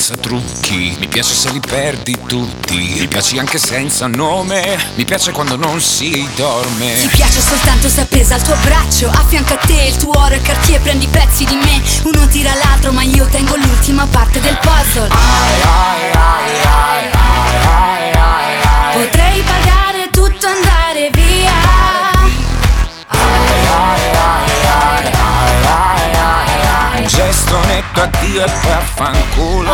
senza trucchi, mi piace se li perdi tutti, mi piaci anche senza nome, mi piace quando non si dorme. Ti piace soltanto se appesa al tuo braccio, a fianco a te il tuo oro e Cartier, prendi pezzi di me, uno tira l'altro ma io tengo l'ultima parte del puzzle. Potrei pagare tutto, andare via. Un gesto netto, addio e poi affanculo.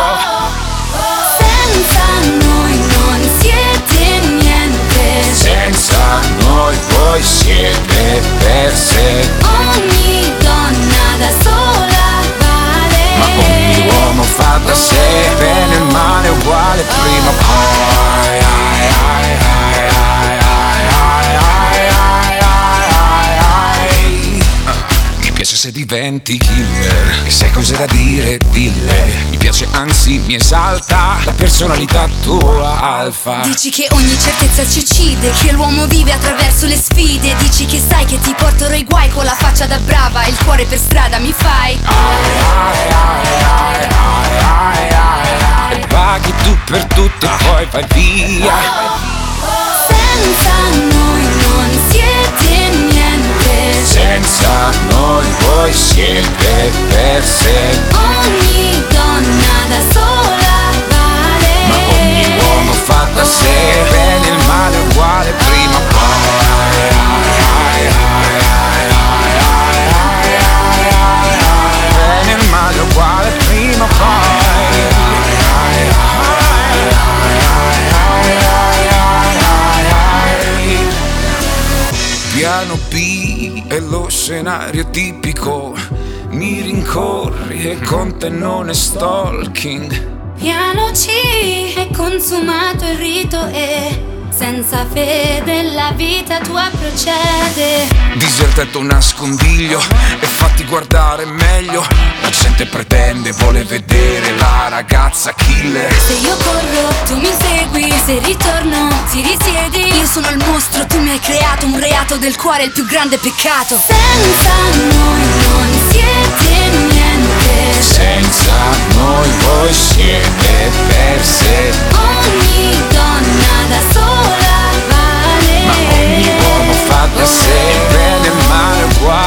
Senza noi non siete niente. Senza noi voi siete perse. Ogni donna da sola vale. Ma ogni uomo fa da sé, bene e male uguale prima o poi. Mi piace se diventi killer, e se hai cose da dire, dille. Mi piace anzi mi esalta la personalità tua alfa. Dici che ogni certezza ci uccide, che l'uomo vive attraverso le sfide. Dici che sai che ti porterò i guai con la faccia da brava, il cuore per strada mi fai. E paghi tu per tutto e poi vai via. Senza noi non siete niente. Senza noi voi siete perse. Ogni donna da sola vale. Ma ogni uomo fa da sé, bene e male uguale prima o poi. Bene e male uguale prima o poi. Piano B è lo scenario tipico, mi rincorri e con te non è stalking. Piano C è consumato il rito e senza fede la vita tua procede. Disertato nascondiglio e fatti guardare meglio. La gente pretende, vuole vedere la ragazza killer. Se io corro, tu mi segui. Se ritorno, ti risiedi. Io sono il mostro, tu mi hai creato un reato del cuore, il più grande peccato. Senza noi non siete niente. Senza noi voi siete perse. Ogni donna da sola vale. Ma ogni uomo fa da sé, bene e male uguale.